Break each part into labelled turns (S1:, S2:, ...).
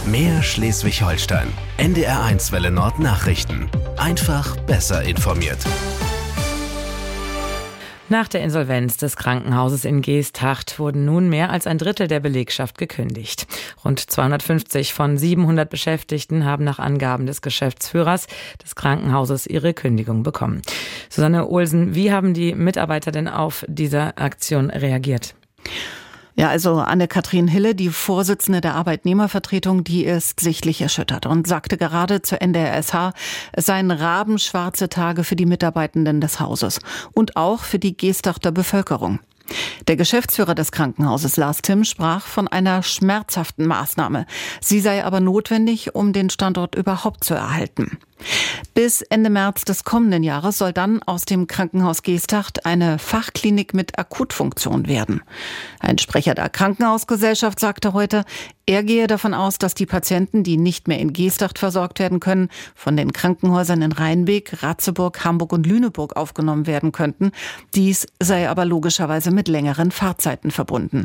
S1: Mehr Schleswig-Holstein. NDR1 Welle Nord Nachrichten. Einfach besser informiert.
S2: Nach der Insolvenz des Krankenhauses in Geesthacht wurden nun mehr als ein Drittel der Belegschaft gekündigt. Rund 250 von 700 Beschäftigten haben nach Angaben des Geschäftsführers des Krankenhauses ihre Kündigung bekommen. Susanne Olsen, wie haben die Mitarbeiter denn auf diese Aktion reagiert?
S3: Ja, also Anne-Kathrin Hille, die Vorsitzende der Arbeitnehmervertretung, die ist sichtlich erschüttert und sagte gerade zur NDR-SH, es seien rabenschwarze Tage für die Mitarbeitenden des Hauses und auch für die Geesthachter Bevölkerung. Der Geschäftsführer des Krankenhauses, Lars Timm, sprach von einer schmerzhaften Maßnahme. Sie sei aber notwendig, um den Standort überhaupt zu erhalten. Bis Ende März des kommenden Jahres soll dann aus dem Krankenhaus Geesthacht eine Fachklinik mit Akutfunktion werden. Ein Sprecher der Krankenhausgesellschaft sagte heute, er gehe davon aus, dass die Patienten, die nicht mehr in Geesthacht versorgt werden können, von den Krankenhäusern in Rheinbeek, Ratzeburg, Hamburg und Lüneburg aufgenommen werden könnten. Dies sei aber logischerweise mit längeren Fahrzeiten verbunden.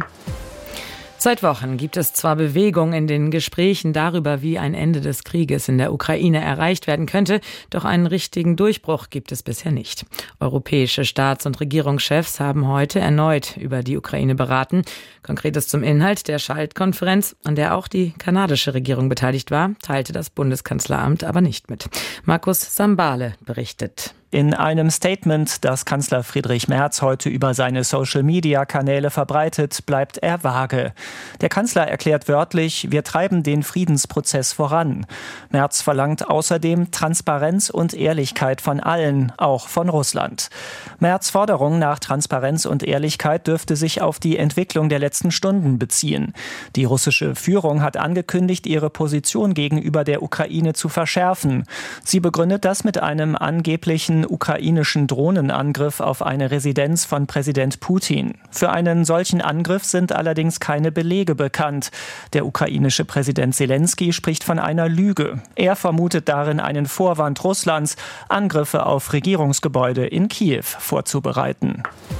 S2: Seit Wochen gibt es zwar Bewegung in den Gesprächen darüber, wie ein Ende des Krieges in der Ukraine erreicht werden könnte, doch einen richtigen Durchbruch gibt es bisher nicht. Europäische Staats- und Regierungschefs haben heute erneut über die Ukraine beraten. Konkretes zum Inhalt der Schaltkonferenz, an der auch die kanadische Regierung beteiligt war, teilte das Bundeskanzleramt aber nicht mit. Markus Sambale berichtet.
S4: In einem Statement, das Kanzler Friedrich Merz heute über seine Social-Media-Kanäle verbreitet, bleibt er vage. Der Kanzler erklärt wörtlich, wir treiben den Friedensprozess voran. Merz verlangt außerdem Transparenz und Ehrlichkeit von allen, auch von Russland. Merz' Forderung nach Transparenz und Ehrlichkeit dürfte sich auf die Entwicklung der letzten Stunden beziehen. Die russische Führung hat angekündigt, ihre Position gegenüber der Ukraine zu verschärfen. Sie begründet das mit einem angeblichen ukrainischen Drohnenangriff auf eine Residenz von Präsident Putin. Für einen solchen Angriff sind allerdings keine Belege bekannt. Der ukrainische Präsident Zelensky spricht von einer Lüge. Er vermutet darin einen Vorwand Russlands, Angriffe auf Regierungsgebäude in Kiew vorzubereiten.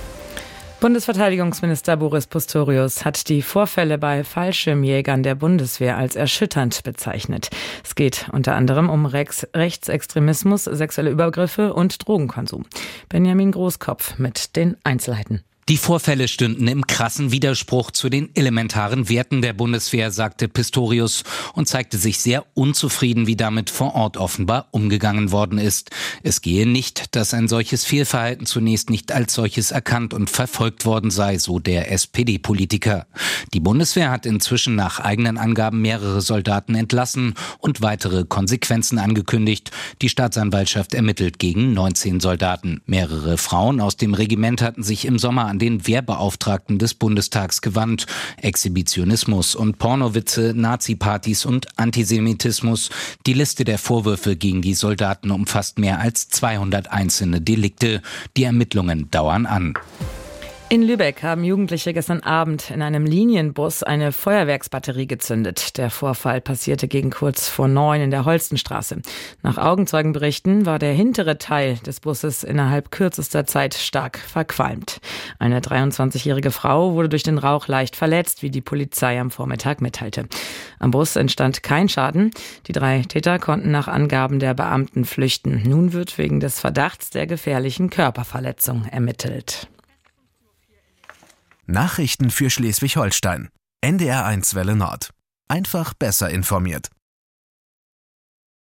S2: Bundesverteidigungsminister Boris Pistorius hat die Vorfälle bei Fallschirmjägern der Bundeswehr als erschütternd bezeichnet. Es geht unter anderem um Rechtsextremismus, sexuelle Übergriffe und Drogenkonsum. Benjamin Großkopf mit den Einzelheiten.
S5: Die Vorfälle stünden im krassen Widerspruch zu den elementaren Werten der Bundeswehr, sagte Pistorius und zeigte sich sehr unzufrieden, wie damit vor Ort offenbar umgegangen worden ist. Es gehe nicht, dass ein solches Fehlverhalten zunächst nicht als solches erkannt und verfolgt worden sei, so der SPD-Politiker. Die Bundeswehr hat inzwischen nach eigenen Angaben mehrere Soldaten entlassen und weitere Konsequenzen angekündigt. Die Staatsanwaltschaft ermittelt gegen 19 Soldaten. Mehrere Frauen aus dem Regiment hatten sich im Sommer an den Wehrbeauftragten des Bundestags gewandt. Exhibitionismus und Pornowitze, Nazi-Partys und Antisemitismus. Die Liste der Vorwürfe gegen die Soldaten umfasst mehr als 200 einzelne Delikte. Die Ermittlungen dauern an.
S2: In Lübeck haben Jugendliche gestern Abend in einem Linienbus eine Feuerwerksbatterie gezündet. Der Vorfall passierte gegen kurz vor 9 in der Holstenstraße. Nach Augenzeugenberichten war der hintere Teil des Busses innerhalb kürzester Zeit stark verqualmt. Eine 23-jährige Frau wurde durch den Rauch leicht verletzt, wie die Polizei am Vormittag mitteilte. Am Bus entstand kein Schaden. Die 3 Täter konnten nach Angaben der Beamten flüchten. Nun wird wegen des Verdachts der gefährlichen Körperverletzung ermittelt.
S1: Nachrichten für Schleswig-Holstein. NDR1 Welle Nord. Einfach besser informiert.